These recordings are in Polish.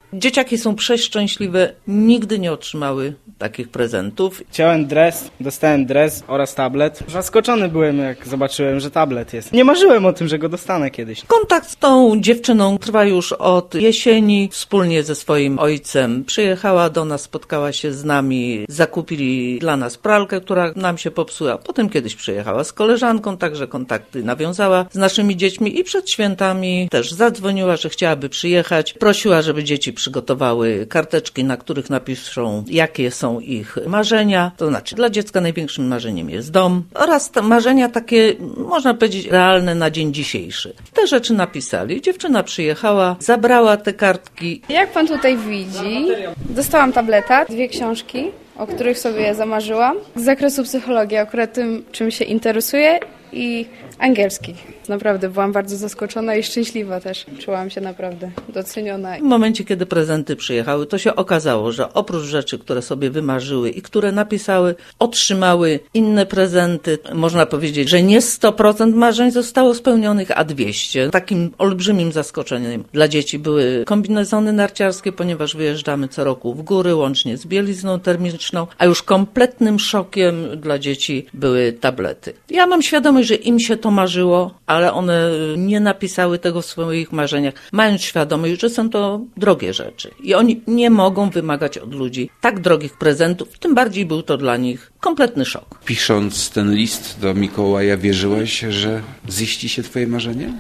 Dzieciaki są przeszczęśliwe, nigdy nie otrzymały takich prezentów. Chciałem dres, dostałem dres oraz tablet. Zaskoczony byłem, jak zobaczyłem, że tablet jest. Nie marzyłem o tym, że go dostanę kiedyś. Kontakt z tą dziewczyną trwa już od jesieni. Wspólnie ze swoim ojcem przyjechała do nas, spotkała się z nami, zakupili dla nas pralkę, która nam się popsuła. Potem kiedyś przyjechała z koleżanką, także kontakty nawiązała z naszymi dziećmi i przed świętami też zadzwoniła, że chciałaby przyjechać. Prosiła, żeby dzieci przygotowały karteczki, na których napiszą, jakie są ich marzenia. To znaczy, dla dziecka największym marzeniem jest dom oraz te marzenia takie, można powiedzieć, realne na dzień dzisiejszy. Te rzeczy napisali. Dziewczyna przyjechała, zabrała te kartki. Jak pan tutaj widzi, dostałam tableta, 2 książki, o których sobie zamarzyłam. Z zakresu psychologii, akurat tym, czym się interesuję, i angielski. Naprawdę byłam bardzo zaskoczona i szczęśliwa też. Czułam się naprawdę doceniona. W momencie, kiedy prezenty przyjechały, to się okazało, że oprócz rzeczy, które sobie wymarzyły i które napisały, otrzymały inne prezenty. Można powiedzieć, że nie 100% marzeń zostało spełnionych, a 200%. Takim olbrzymim zaskoczeniem dla dzieci były kombinezony narciarskie, ponieważ wyjeżdżamy co roku w góry, łącznie z bielizną termiczną, a już kompletnym szokiem dla dzieci były tablety. Ja mam świadomość, że im się to marzyło, ale one nie napisały tego w swoich marzeniach, mając świadomość, że są to drogie rzeczy. I oni nie mogą wymagać od ludzi tak drogich prezentów, tym bardziej był to dla nich kompletny szok. Pisząc ten list do Mikołaja, wierzyłaś, że ziści się twoje marzenie?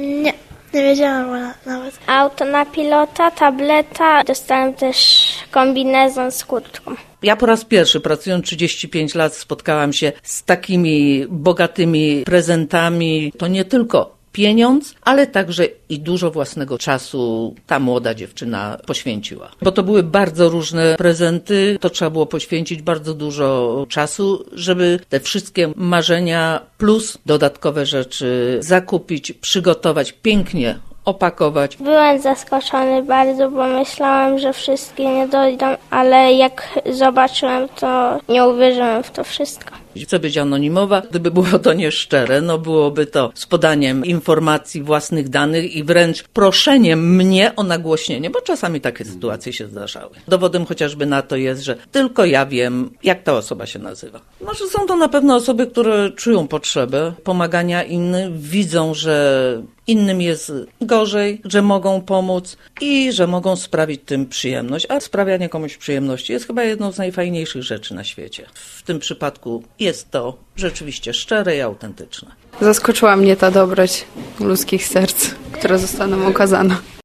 Nie wiedziałam nawet. Auto na pilota, tableta, dostałem też kombinezon z kurtką. Ja po raz pierwszy, pracując 35 lat, spotkałam się z takimi bogatymi prezentami. To nie tylko pieniądz, ale także i dużo własnego czasu ta młoda dziewczyna poświęciła. Bo to były bardzo różne prezenty, to trzeba było poświęcić bardzo dużo czasu, żeby te wszystkie marzenia plus dodatkowe rzeczy zakupić, przygotować, pięknie opakować. Byłem zaskoczony bardzo, bo myślałam, że wszystkie nie dojdą, ale jak zobaczyłem, to nie uwierzyłem w to wszystko. Chcę być anonimowa, gdyby było to nieszczere, byłoby to z podaniem informacji, własnych danych i wręcz proszeniem mnie o nagłośnienie, bo czasami takie sytuacje się zdarzały. Dowodem chociażby na to jest, że tylko ja wiem, jak ta osoba się nazywa. Może są to na pewno osoby, które czują potrzebę pomagania innym, widzą, że innym jest gorzej, że mogą pomóc i że mogą sprawić tym przyjemność. A sprawianie komuś przyjemności jest chyba jedną z najfajniejszych rzeczy na świecie. W tym przypadku jest to rzeczywiście szczere i autentyczne. Zaskoczyła mnie ta dobroć ludzkich serc, która została nam okazana.